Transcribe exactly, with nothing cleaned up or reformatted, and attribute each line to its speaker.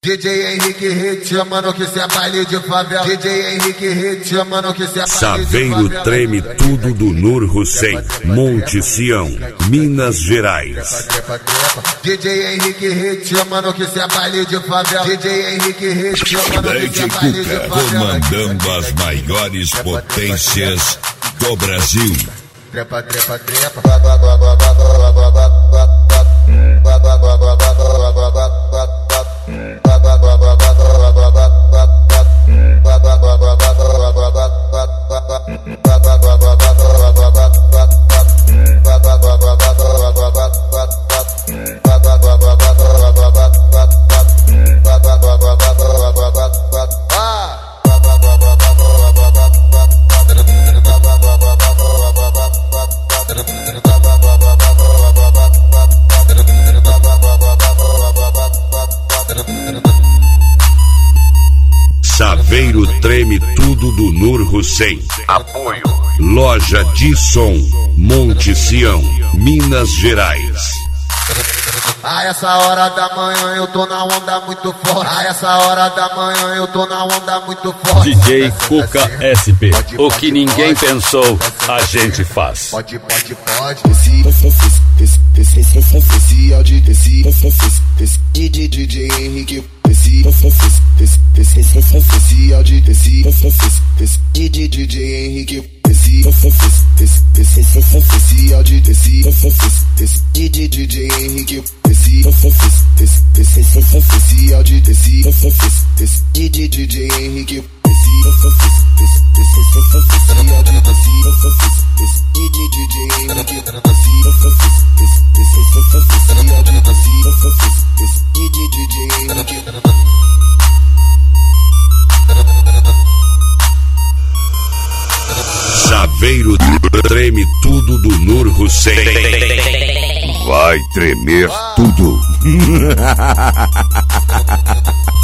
Speaker 1: D J Henrique Hit, chamando que cê é baile de favela. D J Henrique Hit, chamando que cê é baile de favela.
Speaker 2: Saveiro treme tudo do Nur Hussein, Monte Sião, Minas Gerais.
Speaker 1: D J Henrique Hit, chamando que cê é baile de favela. D J Henrique Hit, chamando que cê é baile de favela.
Speaker 3: Comandando as maiores potências do Brasil.
Speaker 1: Trepa, trepa, trepa.
Speaker 2: Saveiro treme tudo do Nur Hussein.
Speaker 4: Apoio
Speaker 2: Loja de Som, Monte Sião, Minas Gerais.
Speaker 1: A essa hora da manhã eu tô na onda muito forte. A essa hora da manhã eu tô na onda muito forte.
Speaker 5: D J Cuca S P. O que ninguém pensou, a gente faz.
Speaker 1: Pode, pode, pode.
Speaker 6: Esse áudio desse D J Henrique. Esse áudio desse D J Henrique. Esse áudio desse D J Henrique. Esse áudio desse D J Henrique.
Speaker 2: Saveiro treme tudo do Nur Hussein.
Speaker 3: Vai tremer tudo.